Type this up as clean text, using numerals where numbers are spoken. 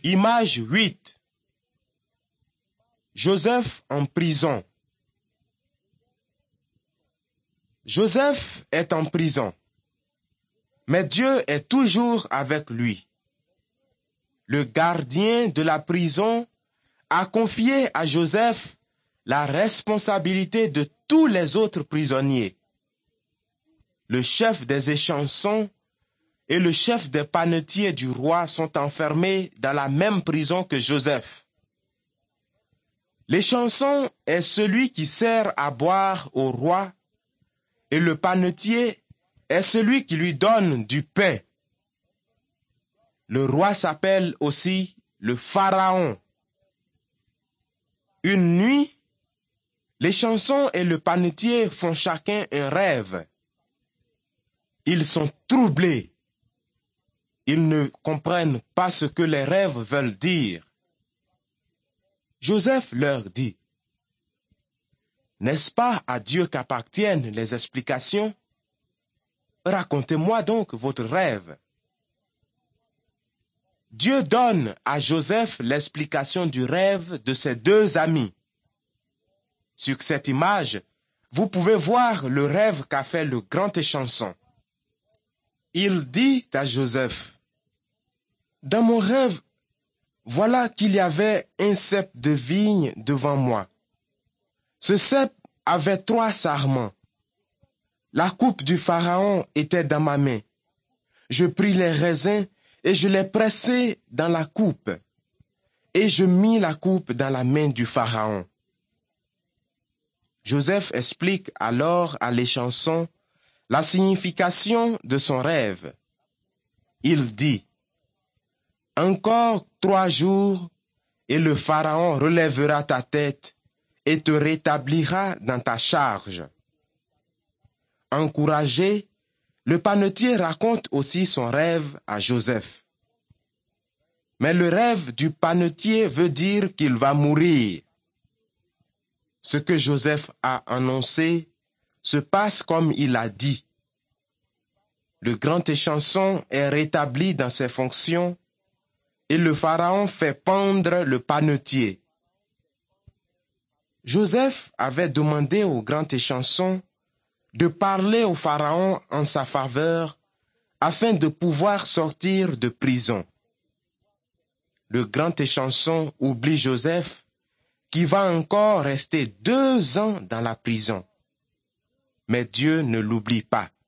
Image 8. Joseph en prison. Joseph est en prison, mais Dieu est toujours avec lui. Le gardien de la prison a confié à Joseph la responsabilité de tous les autres prisonniers. Le chef des échansons et le chef des panetiers du roi sont enfermés dans la même prison que Joseph. L'échanson est celui qui sert à boire au roi et le panetier est celui qui lui donne du pain. Le roi s'appelle aussi le Pharaon. Une nuit, l'échanson et le panetier font chacun un rêve. Ils sont troublés. Ils ne comprennent pas ce que les rêves veulent dire. Joseph leur dit, « N'est-ce pas à Dieu qu'appartiennent les explications? Racontez-moi donc votre rêve. » Dieu donne à Joseph l'explication du rêve de ses deux amis. Sur cette image, vous pouvez voir le rêve qu'a fait le grand échanson. Il dit à Joseph, « Dans mon rêve, voilà qu'il y avait un cep de vigne devant moi. Ce cep avait 3 sarments. La coupe du Pharaon était dans ma main. Je pris les raisins et je les pressai dans la coupe. Et je mis la coupe dans la main du Pharaon. » Joseph explique alors à l'échanson la signification de son rêve. Il dit, « Encore 3 jours, et le Pharaon relèvera ta tête et te rétablira dans ta charge. » Encouragé, le panetier raconte aussi son rêve à Joseph. Mais le rêve du panetier veut dire qu'il va mourir. Ce que Joseph a annoncé se passe comme il a dit. Le grand échanson est rétabli dans ses fonctions et le Pharaon fait pendre le panetier. Joseph avait demandé au grand échanson de parler au Pharaon en sa faveur afin de pouvoir sortir de prison. Le grand échanson oublie Joseph qui va encore rester 2 ans dans la prison. Mais Dieu ne l'oublie pas.